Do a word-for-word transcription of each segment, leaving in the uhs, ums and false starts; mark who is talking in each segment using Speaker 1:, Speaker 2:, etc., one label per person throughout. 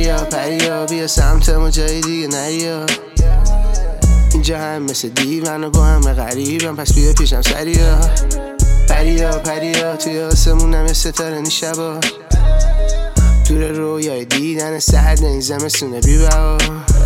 Speaker 1: پریا پریا بیا سمت ما جای دیگه نریا، اینجا هم مثل دیوان و با همه غریبم، پس بیا پیشم سریا. پریا پریا توی آسمونم یه ستاره نی شبا، دور رویای دیدن سرد این زمستونه بی بها.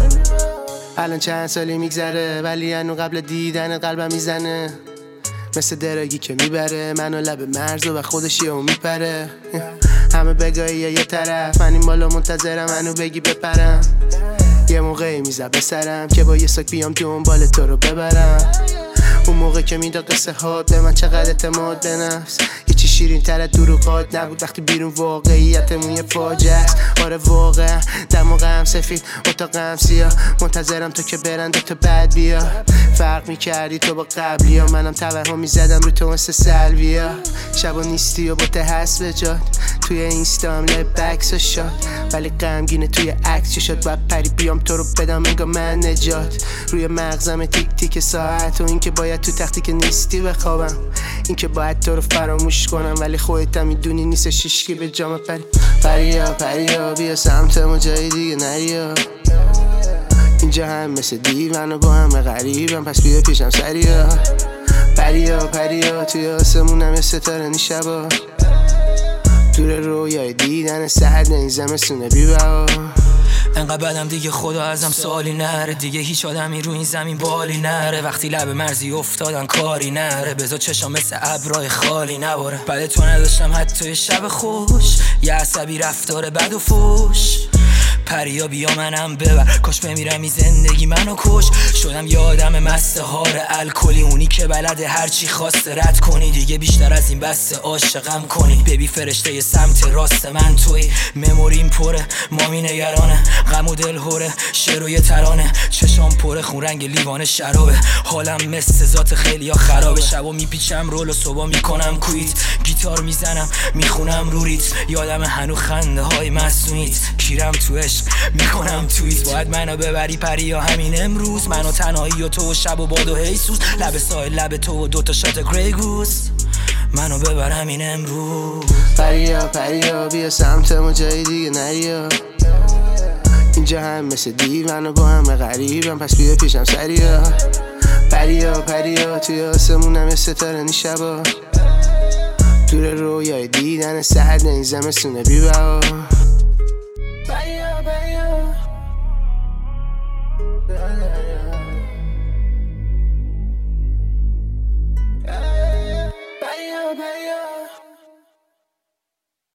Speaker 1: الان چند سالی میگذره ولی هنو قبل دیدن قلبم میزنه، مثل دراگی که میبره منو لب مرز و خودش یهو میپره. همه بگایی یه طرف، من این بالا منتظرم منو بگی بپرم، یه موقعی میزه به سرم که با یه ساک بیام دنبال تو رو ببرم. اون موقع که میداد قصه هات به من چقدر اعتماد به نفس، یه چی شیرین تر از دروغات نبود وقتی بیرون واقعیتمون یه فاجعه است. آره واقعا دماغم سفید اتاقم سیاه، منتظرم تو که برن تو بعد بیا. فرق میکردی تو با قبلی ها، منم توهم میزدم رو تو مثل سلویا. شبا نیستی و با ته هست به جاد، توی اینستام لب بکس و شاد، ولی غمگینه توی عکس چه شد باید پری بیام تو رو بدم انگار من نجات. روی مغزم تیک تیک ساعت و این که باید تو تختی که نیستی بخوابم، این که باید تو رو فراموش کنم ولی خودت هم میدونی نیست شیشکی به جام پری. پریا پریا بیا سمت ما جای دیگه نریا، اینجا هم مثل دیوان و با همه غریبم، پس بیا پیشم سریا. پریا پریا توی آسمونم یه ستاره نی شبا، دور رویای دیدن سرد این زمستونه بی بها.
Speaker 2: انقدر بدم دیگه خدا ازم سوالی نره، دیگه هیچ آدمی رو این زمین بالی نره، وقتی لب مرزی افتادن کاری نره، بذار چشام مثل ابرای خالی نباره. بعد تو نداشتم حتی شب خوش، یه عصبی رفتار بد و فوش. پریا بیا منم ببر، کاش بمیرم این زندگی منو کش. شدم یه آدم مستهار الکلی، اونی که بلده هرچی خواسته رد کنی، دیگه بیشتر از این بسته عاشقم کنی. ببی فرشته ی سمت راست من توی، مموریم پره مامی نگرانه، غم و دل هوره شعر و یه ترانه، چشام پره خون رنگ لیوان شرابه، حالم مثل ذات خیلی ها خرابه. شبا میپیچم رول و صبح میکنم کویت، گیتار میزنم میخونم روریت، یادم هنو خنده های مسونیت، کیرم تو عشق میکنم تویت. باید منو ببری پریا همین امروز، منو تنهایی و تو و شب و باد و هیسوس، لب سایل لب تو و دوتا شات گری گوز، منو ببر همین امروز.
Speaker 1: پریا پریا بیا سمت ما جای دیگه نریا، اینجا هم مثل دیوان و با همه غریبم، پس بیا پیشم سریا. پریا پریا توی آسمونم یه ستاره نی شبا، دور رویای دیدن سرد این زمستونه بی بها.